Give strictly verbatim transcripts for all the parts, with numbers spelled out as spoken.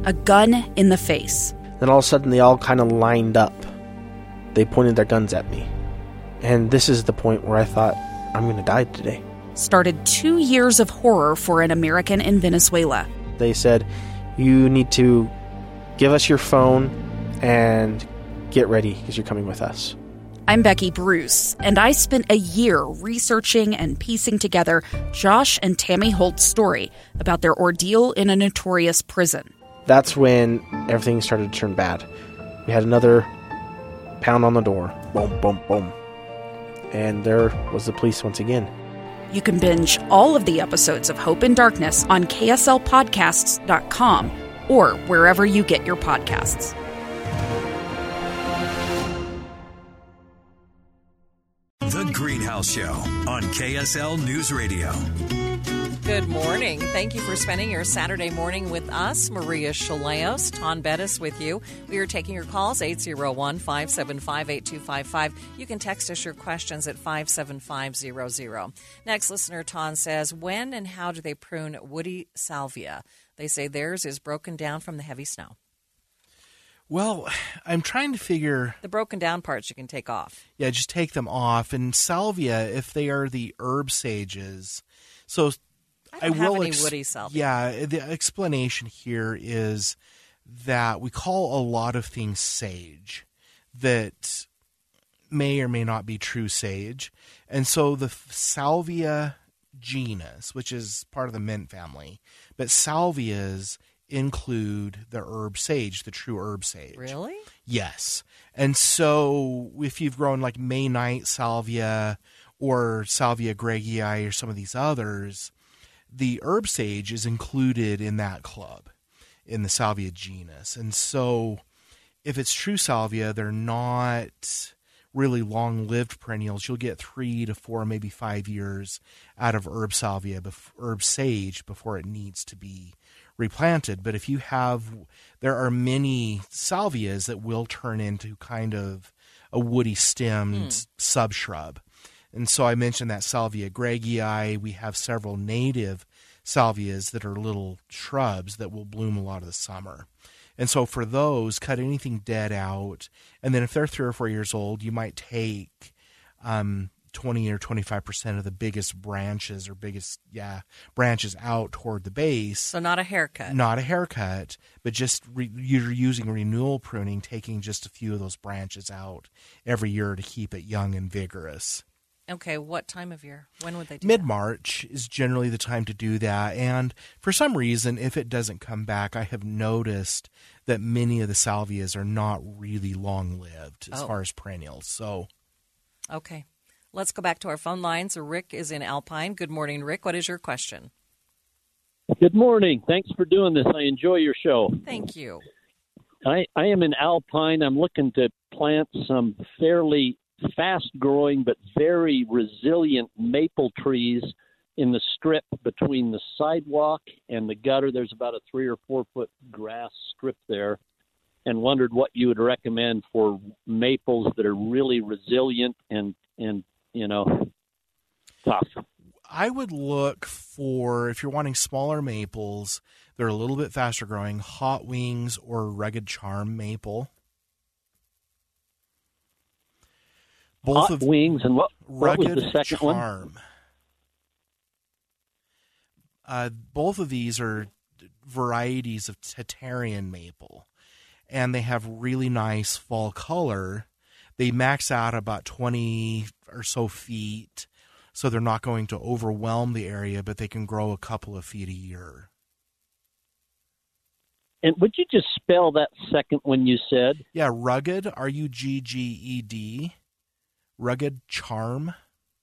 a gun in the face. Then all of a sudden they all kind of lined up. They pointed their guns at me. And this is the point where I thought, I'm going to die today. Started two years of horror for an American in Venezuela. They said, you need to give us your phone and get ready because you're coming with us. I'm Becky Bruce, and I spent a year researching and piecing together Josh and Tammy Holt's story about their ordeal in a notorious prison. That's when everything started to turn bad. We had another pound on the door. Boom, boom, boom. And there was the police once again. You can binge all of the episodes of Hope in Darkness on K S L podcasts dot com or wherever you get your podcasts. The Greenhouse Show on K S L News Radio. Good morning. Thank you for spending your Saturday morning with us. Maria Chaleos, Ton Bettis with you. We are taking your calls, eight oh one, five seven five, eight two five five. You can text us your questions at five seven five zero zero. Next, listener Ton says, when and how do they prune woody salvia? They say theirs is broken down from the heavy snow. Well, I'm trying to figure... The broken down parts you can take off. Yeah, just take them off. And salvia, if they are the herb sages... So I don't I will have any ex- woody salvia. Yeah, the explanation here is that we call a lot of things sage that may or may not be true sage. And so the salvia genus, which is part of the mint family, but salvias include the herb sage, the true herb sage. Really? Yes. And so if you've grown like May night salvia or Salvia gregii or some of these others, the herb sage is included in that club, in the salvia genus. And so if it's true salvia, they're not really long-lived perennials. You'll get three to four, maybe five years out of herb salvia, herb sage, before it needs to be replanted. But if you have, there are many salvias that will turn into kind of a woody stemmed mm. subshrub. And so I mentioned that Salvia gregii. We have several native salvias that are little shrubs that will bloom a lot of the summer. And so for those, cut anything dead out. And then if they're three or four years old, you might take um, twenty or twenty-five percent of the biggest branches or biggest, yeah, branches out toward the base. So not a haircut. Not a haircut, but just re- you're using renewal pruning, taking just a few of those branches out every year to keep it young and vigorous. Okay, what time of year? When would they do Mid-March is generally the time to do that. And for some reason, if it doesn't come back, I have noticed that many of the salvias are not really long-lived as oh. far as perennials. So, okay. Let's go back to our phone lines. Rick is in Alpine. Good morning, Rick. What is your question? Good morning. Thanks for doing this. I enjoy your show. Thank you. I, I am in Alpine. I'm looking to plant some fairly fast-growing but very resilient maple trees in the strip between the sidewalk and the gutter. There's about a three or four foot grass strip there, and wondered what you would recommend for maples that are really resilient and, and you know, tough. I would look for, if you're wanting smaller maples, they're a little bit faster growing, Hot Wings or Rugged Charm maple. Both Hot of Wings, and what, what was Rugged the second Charm. one? Uh, both of these are varieties of Tatarian maple, and they have really nice fall color. They max out about twenty or so feet, so they're not going to overwhelm the area, but they can grow a couple of feet a year. And would you just spell that second one you said? Yeah, Rugged, R U G G E D. Rugged Charm.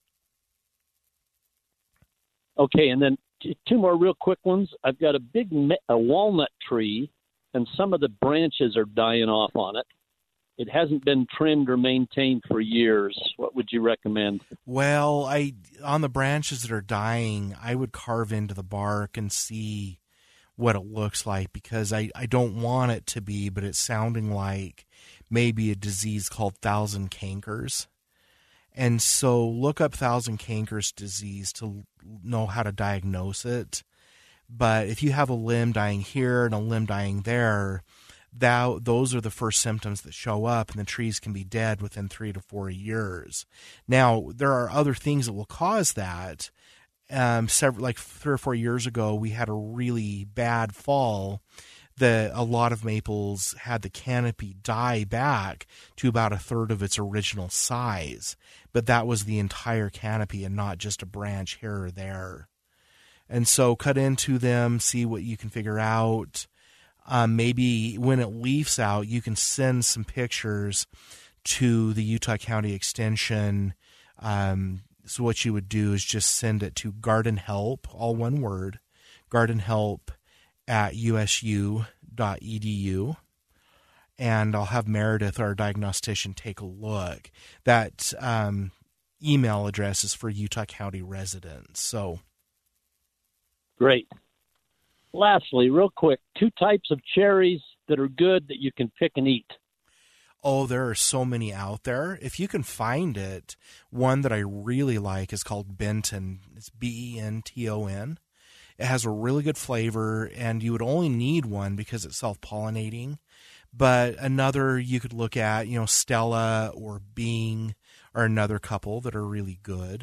Okay, and then t- two more real quick ones. I've got a big me- a walnut tree, and some of the branches are dying off on it. It hasn't been trimmed or maintained for years. What would you recommend? Well, I on the branches that are dying, I would carve into the bark and see what it looks like, because I, I don't want it to be, but it's sounding like maybe a disease called thousand cankers. And so look up thousand cankers disease to know how to diagnose it. But if you have a limb dying here and a limb dying there, that, those are the first symptoms that show up, and the trees can be dead within three to four years. Now, there are other things that will cause that. Um, several, like three or four years ago, we had a really bad fall. The, a lot of maples had the canopy die back to about a third of its original size, but that was the entire canopy and not just a branch here or there. And so cut into them, see what you can figure out. Um, maybe when it leaves out, you can send some pictures to the Utah County Extension. Um, so what you would do is just send it to Garden Help, all one word, Garden Help at U S U dot E D U. And I'll have Meredith, our diagnostician, take a look. That um, email address is for Utah County residents. So, great. Lastly, real quick, two types of cherries that are good that you can pick and eat. Oh, there are so many out there. If you can find it, one that I really like is called Benton. It's B E N T O N. It has a really good flavor, and you would only need one because it's self-pollinating. But another you could look at, you know, Stella or Bing are another couple that are really good.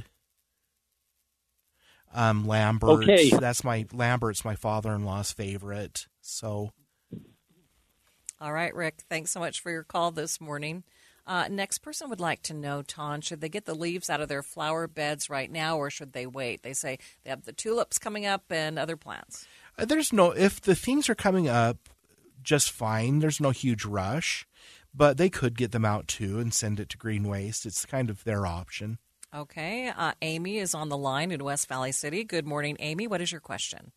Um, Lambert, okay. that's my Lambert's my father-in-law's favorite. So, all right, Rick. Thanks so much for your call this morning. Uh, next person would like to know, Ton, should they get the leaves out of their flower beds right now, or should they wait? They say they have the tulips coming up and other plants. Uh, there's no if the things are coming up just fine. There's no huge rush, but they could get them out too and send it to Green Waste. It's kind of their option. Okay. Uh, Amy is on the line in West Valley City. Good morning, Amy. What is your question?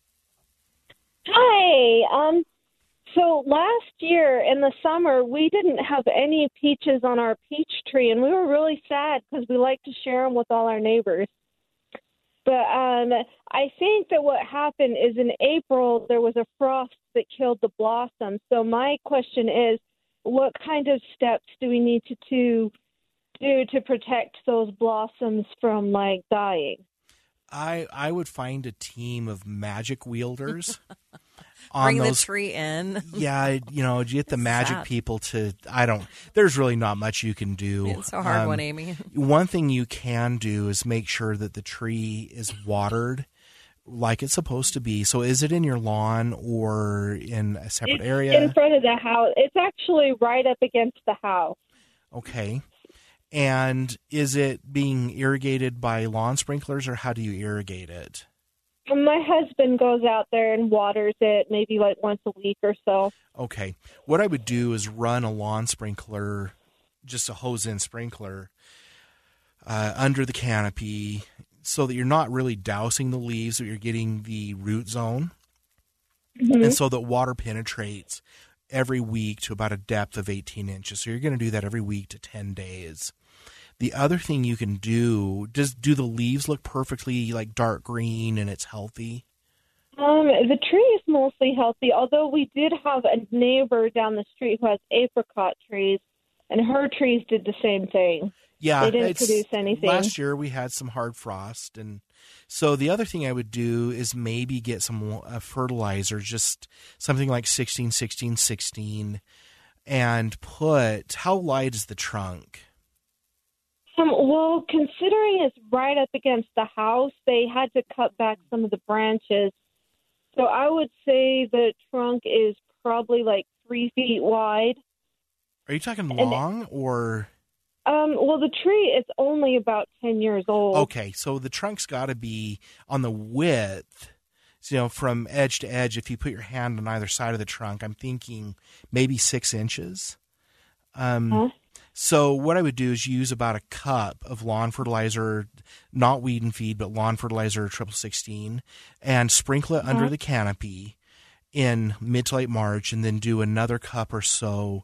Hi. Um, so last year in the summer, we didn't have any peaches on our peach tree, and we were really sad because we like to share them with all our neighbors. But um, I think that what happened is in April, there was a frost that killed the blossom. So my question is, what kind of steps do we need to, to do to protect those blossoms from, like, dying? I I would find a team of magic wielders. on Bring those, the tree in. Yeah, you know, get the magic sad. people to, I don't, there's really not much you can do. It's a hard um, one, Amy. One thing you can do is make sure that the tree is watered like it's supposed to be. So is it in your lawn or in a separate It's area? in front of the house. It's actually right up against the house. Okay. And is it being irrigated by lawn sprinklers, or how do you irrigate it? My husband goes out there and waters it maybe like once a week or so. Okay. What I would do is run a lawn sprinkler, just a hose-in sprinkler, uh, under the canopy so that you're not really dousing the leaves, but you're getting the root zone. Mm-hmm. And so that water penetrates every week to about a depth of eighteen inches. So you're going to do that every week to ten days. The other thing you can do, does do the leaves look perfectly like dark green and it's healthy? Um, the tree is mostly healthy, although we did have a neighbor down the street who has apricot trees, and her trees did the same thing. Yeah, they didn't produce anything. Last year we had some hard frost, and so the other thing I would do is maybe get some uh, fertilizer, just something like sixteen, sixteen, sixteen, and put, how wide is the trunk? Um, well, considering it's right up against the house, they had to cut back some of the branches. So I would say the trunk is probably like three feet wide. Are you talking long and, or? Um, well, the tree is only about ten years old. Okay, so the trunk's got to be on the width, so, you know, from edge to edge. If you put your hand on either side of the trunk, I'm thinking maybe six inches. Um, huh? So what I would do is use about a cup of lawn fertilizer, not weed and feed, but lawn fertilizer triple sixteen, and sprinkle it uh-huh. under the canopy in mid to late March, and then do another cup or so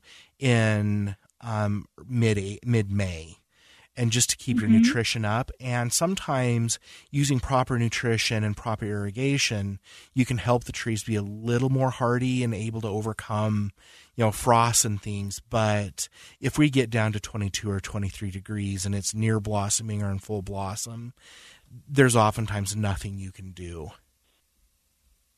in um, mid mid May, and just to keep mm-hmm. your nutrition up. And sometimes using proper nutrition and proper irrigation, you can help the trees be a little more hardy and able to overcome, you know, frost and things. But if we get down to twenty-two or twenty-three degrees and it's near blossoming or in full blossom, there's oftentimes nothing you can do.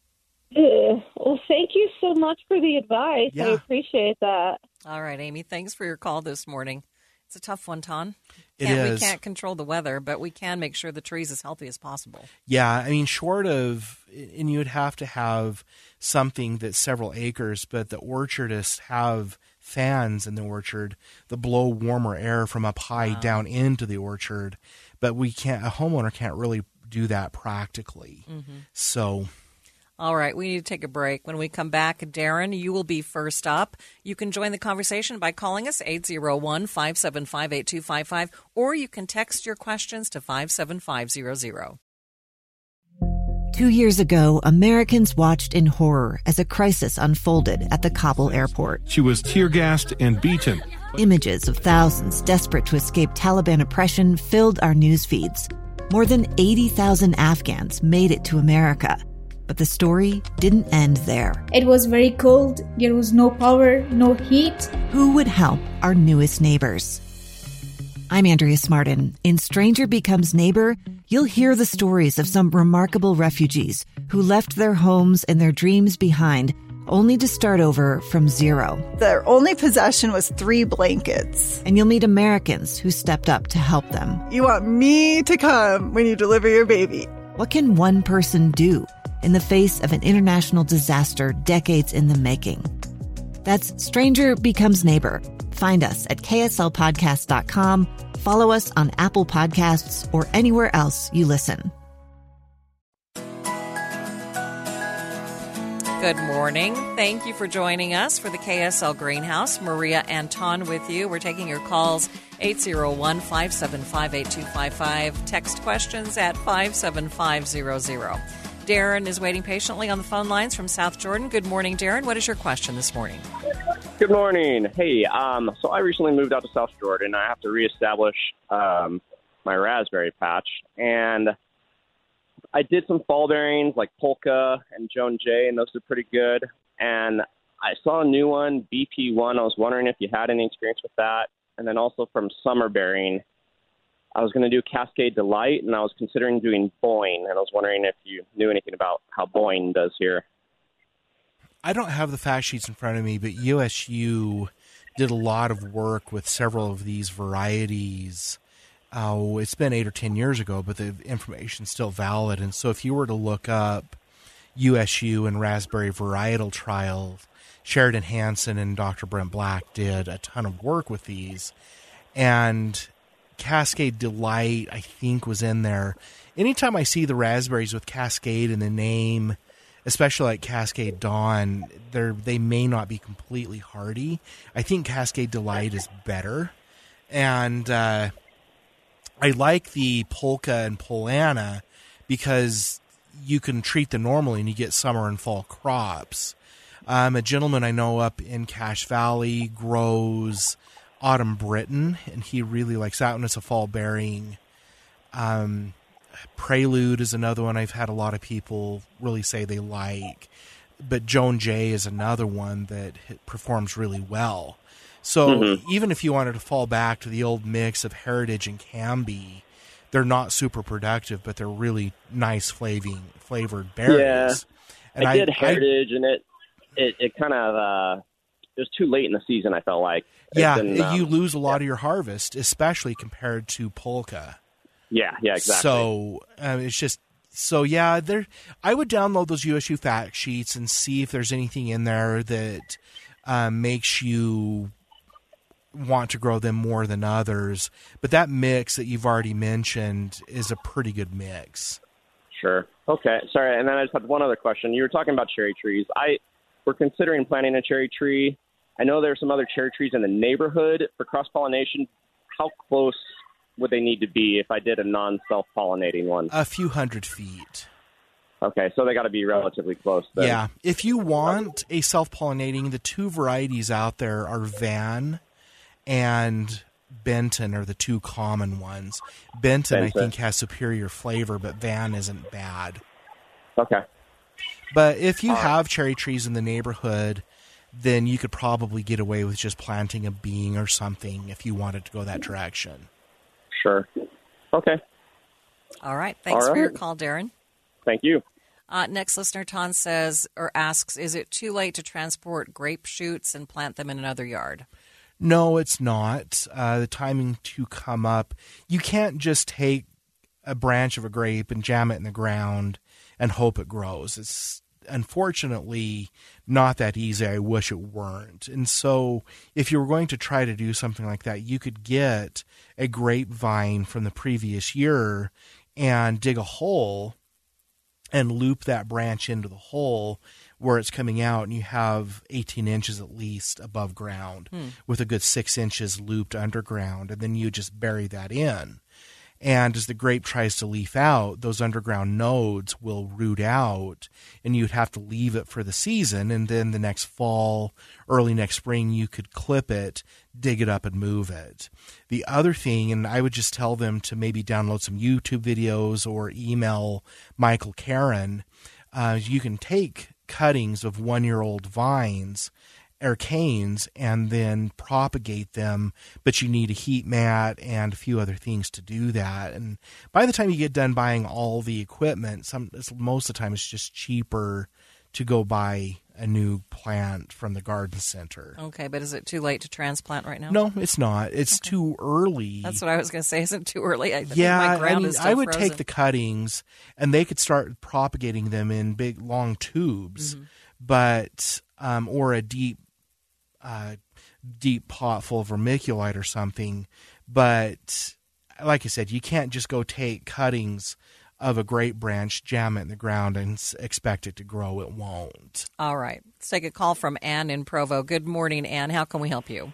Ugh. Well, thank you so much for the advice. Yeah. I appreciate that. All right, Amy, thanks for your call this morning. It's a tough one, Ton. It Can't, is. We can't control the weather, but we can make sure the tree's as healthy as possible. Yeah, I mean, short of, and you would have to have something that's several acres, but the orchardists have fans in the orchard that blow warmer air from up high Wow. down into the orchard. But we can't, a homeowner can't really do that practically. Mm-hmm. So... All right, we need to take a break. When we come back, Darren, you will be first up. You can join the conversation by calling us eight oh one, five seven five, eight two five five, or you can text your questions to five seven five zero zero. Two years ago, Americans watched in horror as a crisis unfolded at the Kabul airport. She was tear-gassed and beaten. Images of thousands desperate to escape Taliban oppression filled our news feeds. More than eighty thousand Afghans made it to America. But the story didn't end there. It was very cold. There was no power, no heat. Who would help our newest neighbors? I'm Andrea Smartin. In Stranger Becomes Neighbor, you'll hear the stories of some remarkable refugees who left their homes and their dreams behind, only to start over from zero. Their only possession was three blankets. And you'll meet Americans who stepped up to help them. You want me to come when you deliver your baby. What can one person do in the face of an international disaster decades in the making? That's Stranger Becomes Neighbor. Find us at K S L podcast dot com, follow us on Apple Podcasts, or anywhere else you listen. Good morning. Thank you for joining us for the K S L Greenhouse. Maria and Ton with you. We're taking your calls eight oh one, five seven five, eight two five five. Text questions at five seven five zero zero. Darren is waiting patiently on the phone lines from South Jordan. Good morning, Darren. What is your question this morning? Good morning. Hey, um, so I recently moved out to South Jordan. I have to reestablish um, my raspberry patch. And I did some fall bearings like Polka and Joan J, and those are pretty good. And I saw a new one, B P one. I was wondering if you had any experience with that. And then also from Summer Bearing, I was going to do Cascade Delight, and I was considering doing Boyne. And I was wondering if you knew anything about how Boyne does here. I don't have the fact sheets in front of me, but U S U did a lot of work with several of these varieties. Oh, it's been eight or ten years ago, but the information's still valid. And so if you were to look up U S U and raspberry varietal trials, Sheridan Hansen and Doctor Brent Black did a ton of work with these. And Cascade Delight, I think, was in there. Anytime I see the raspberries with Cascade in the name, especially like Cascade Dawn, they they may not be completely hardy. I think Cascade Delight is better. And uh, I like the Polka and Polana because you can treat them normally and you get summer and fall crops. Um, a gentleman I know up in Cache Valley grows Autumn Britain, and he really likes that one. It's a fall bearing. Um, Prelude is another one I've had a lot of people really say they like. But Joan J is another one that performs really well. So mm-hmm. even if you wanted to fall back to the old mix of Heritage and Canby, they're not super productive, but they're really nice flaving, flavored berries. Yeah, and I, I did Heritage, I, and it it, it kind of uh, it was too late in the season, I felt like. Yeah, been, um, you lose a lot yeah. of your harvest, especially compared to Polka. Yeah, yeah, exactly. So uh, it's just so yeah. There, I would download those U S U fact sheets and see if there's anything in there that uh, makes you want to grow them more than others. But that mix that you've already mentioned is a pretty good mix. Sure. Okay. Sorry. And then I just had one other question. You were talking about cherry trees. I we're considering planting a cherry tree. I know there are some other cherry trees in the neighborhood for cross-pollination. How close would they need to be if I did a non-self-pollinating one? A few hundred feet. Okay, so they got to be relatively close then. Yeah. If you want a self-pollinating, the two varieties out there are Van and Benton are the two common ones. Benton, Benton, I think, has superior flavor, but Van isn't bad. Okay. But if you have cherry trees in the neighborhood, then you could probably get away with just planting a being or something if you wanted to go that direction. Sure. Okay. All right. Thanks All right. for your call, Darren. Thank you. Uh, next listener, Ton says or asks, is it too late to transport grape shoots and plant them in another yard? No, it's not. Uh, the timing to come up, you can't just take a branch of a grape and jam it in the ground and hope it grows. It's unfortunately not that easy. I wish it weren't. And so if you were going to try to do something like that, you could get a grapevine from the previous year and dig a hole and loop that branch into the hole where it's coming out, and you have eighteen inches at least above ground hmm. with a good six inches looped underground, and then you just bury that in. And as the grape tries to leaf out, those underground nodes will root out, and you'd have to leave it for the season, and then the next fall, early next spring, you could clip it, dig it up, and move it. The other thing, and I would just tell them to maybe download some YouTube videos or email Michael Karen, uh, you can take cuttings of one-year-old vines or canes and then propagate them, but you need a heat mat and a few other things to do that. And by the time you get done buying all the equipment, some most of the time it's just cheaper to go buy a new plant from the garden center. Okay, but is it too late to transplant right now? No, it's not. It's okay. Too early. That's what I was going to say. Isn't it too early? I yeah, think my ground I mean, is still I would frozen. take the cuttings and they could start propagating them in big, long tubes, mm-hmm. but um, or a deep, uh, deep pot full of vermiculite or something. But like I said, you can't just go take cuttings of a grape branch, jam it in the ground, and expect it to grow. It won't. All right. Let's take a call from Ann in Provo. Good morning, Ann. How can we help you?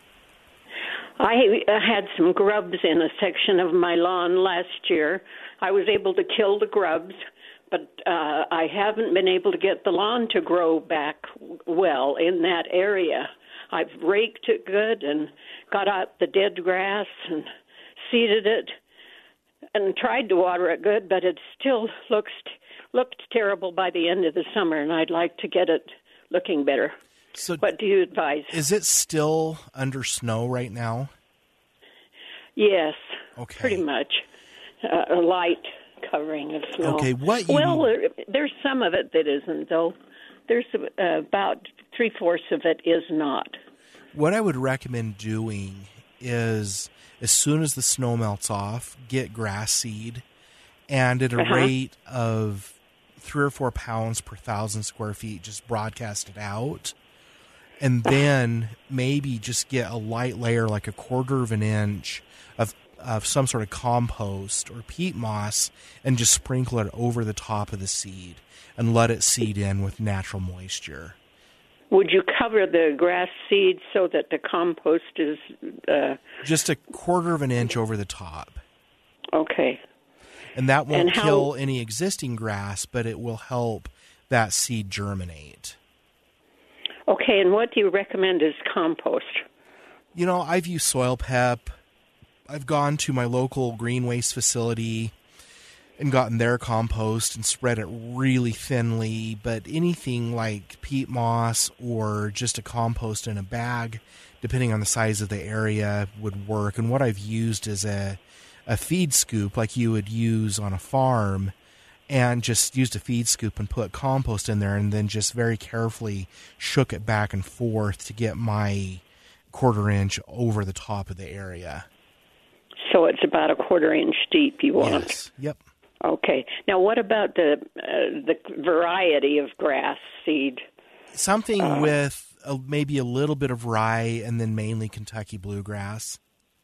I had some grubs in a section of my lawn last year. I was able to kill the grubs, but uh, I haven't been able to get the lawn to grow back well in that area. I've raked it good and got out the dead grass and seeded it and tried to water it good, but it still looks looked terrible by the end of the summer, and I'd like to get it looking better. So what do you advise? Is it still under snow right now? Yes, okay. Pretty much. Uh, a light covering of snow. Okay, what you... Well, there, there's some of it that isn't, though. There's uh, about three-fourths of it is not. What I would recommend doing is, as soon as the snow melts off, get grass seed, and at a uh-huh. rate of three or four pounds per thousand square feet, just broadcast it out. And then maybe just get a light layer, like a quarter of an inch of of some sort of compost or peat moss, and just sprinkle it over the top of the seed and let it seed in with natural moisture. Would you cover the grass seed so that the compost is... Uh, just a quarter of an inch over the top. Okay. And that won't and how, kill any existing grass, but it will help that seed germinate. Okay, and what do you recommend as compost? You know, I've used Soil Pep. I've gone to my local green waste facility and gotten their compost and spread it really thinly, but anything like peat moss or just a compost in a bag, depending on the size of the area, would work. And what I've used is a, a feed scoop like you would use on a farm, and just used a feed scoop and put compost in there and then just very carefully shook it back and forth to get my quarter inch over the top of the area. So it's about a quarter inch deep you want? Yes. Yep. Okay. Now, what about the uh, the variety of grass seed? Something uh, with a, maybe a little bit of rye and then mainly Kentucky bluegrass.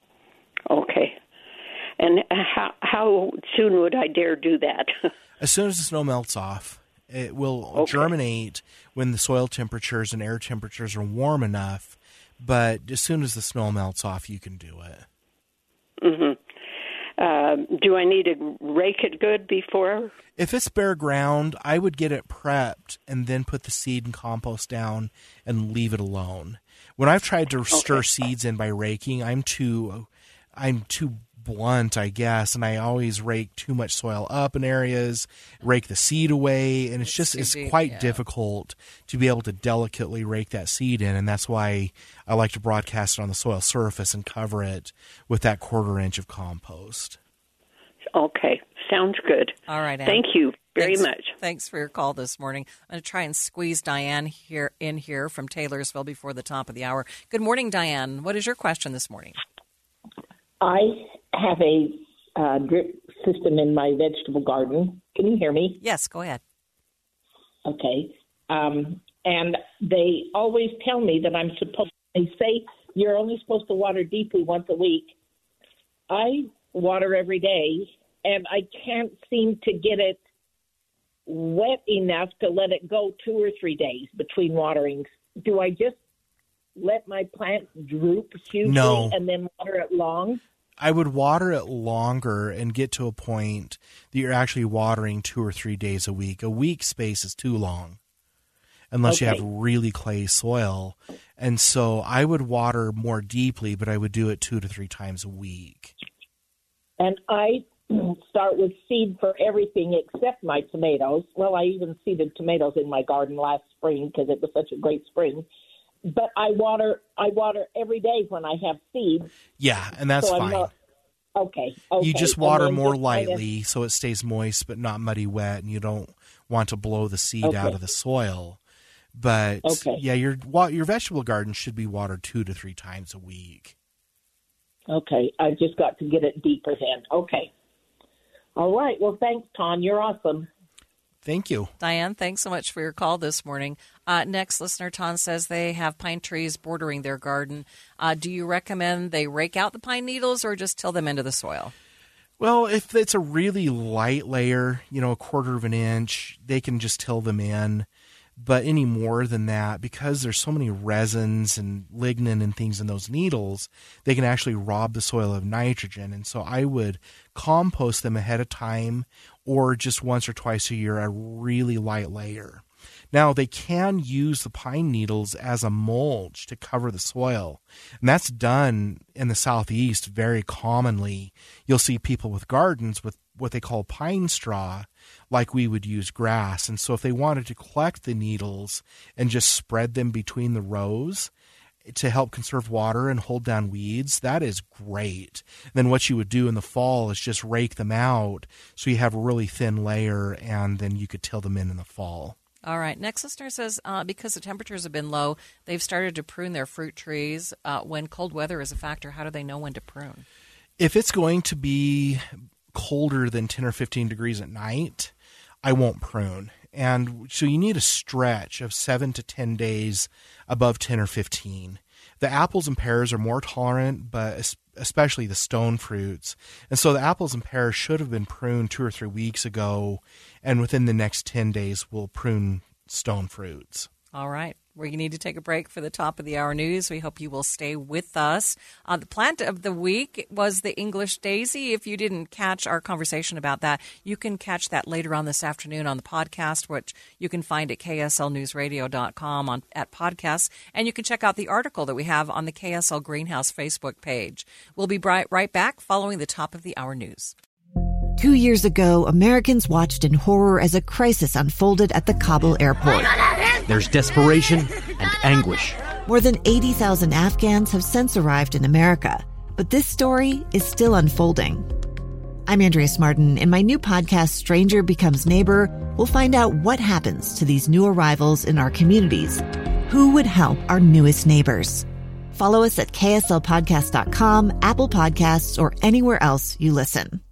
Okay. And how how soon would I dare do that? As soon as the snow melts off. It will okay. germinate when the soil temperatures and air temperatures are warm enough, but as soon as the snow melts off, you can do it. Mm-hmm. Uh, do I need to rake it good before? If it's bare ground, I would get it prepped and then put the seed and compost down and leave it alone. When I've tried to okay. stir seeds in by raking, I'm too, I'm too blunt, I guess, and I always rake too much soil up in areas, rake the seed away, and it's just it's quite yeah. difficult to be able to delicately rake that seed in, and that's why I like to broadcast it on the soil surface and cover it with that quarter inch of compost. Okay, Sounds good. All right, Ann. Thank you very Thanks, much. Thanks for your call this morning. I'm going to try and squeeze Diane here in here from Taylorsville before the top of the hour. Good morning, Diane. What is your question this morning? I have a uh, drip system in my vegetable garden. Can you hear me? Yes, go ahead. Okay. Um, and they always tell me that I'm supposed, they say you're only supposed to water deeply once a week. I water every day, and I can't seem to get it wet enough to let it go two or three days between waterings. Do I just let my plant droop hugely No. and then water it long? I would water it longer and get to a point that you're actually watering two or three days a week. A week space is too long unless Okay. you have really clay soil. And so I would water more deeply, but I would do it two to three times a week. And I start with seed for everything except my tomatoes. Well, I even seeded tomatoes in my garden last spring because it was such a great spring. But I water I water every day when I have seed. Yeah, and that's so I'm fine. not- okay, okay. You just And water then more just kind of- lightly so it stays moist but not muddy wet, and you don't want to blow the seed Okay. out of the soil. But Okay. yeah, your wa- your vegetable garden should be watered two to three times a week. Okay, I just got to get it deeper then. Okay. All right. Well, thanks, Ton. You're awesome. Thank you. Diane, thanks so much for your call this morning. Uh, next listener, Ton, says they have pine trees bordering their garden. Uh, do you recommend they rake out the pine needles or just till them into the soil? Well, if it's a really light layer, you know, a quarter of an inch, they can just till them in. But any more than that, because there's so many resins and lignin and things in those needles, they can actually rob the soil of nitrogen. And so I would compost them ahead of time or just once or twice a year, a really light layer. Now, they can use the pine needles as a mulch to cover the soil. And that's done in the Southeast very commonly. You'll see people with gardens with what they call pine straw, like we would use grass. And so if they wanted to collect the needles and just spread them between the rows to help conserve water and hold down weeds, that is great. Then what you would do in the fall is just rake them out so you have a really thin layer, and then you could till them in in the fall. All right. Next listener says uh, because the temperatures have been low, they've started to prune their fruit trees. Uh, when cold weather is a factor, how do they know when to prune? If it's going to be colder than ten or fifteen degrees at night, I won't prune. And so you need a stretch of seven to ten days above ten or fifteen. The apples and pears are more tolerant, but especially the stone fruits. And so the apples and pears should have been pruned two or three weeks ago, and within the next ten days, we'll prune stone fruits. All right. We need to take a break for the top of the hour news. We hope you will stay with us. Uh, the plant of the week was the English daisy. If you didn't catch our conversation about that, you can catch that later on this afternoon on the podcast, which you can find at K S L news radio dot com on, at podcasts. And you can check out the article that we have on the K S L Greenhouse Facebook page. We'll be right, right back following the top of the hour news. Two years ago, Americans watched in horror as a crisis unfolded at the Kabul airport. There's desperation and anguish. More than eighty thousand Afghans have since arrived in America, but this story is still unfolding. I'm Andrea Smartin. In my new podcast, Stranger Becomes Neighbor, we'll find out what happens to these new arrivals in our communities. Who would help our newest neighbors? Follow us at K S L podcast dot com, Apple Podcasts, or anywhere else you listen.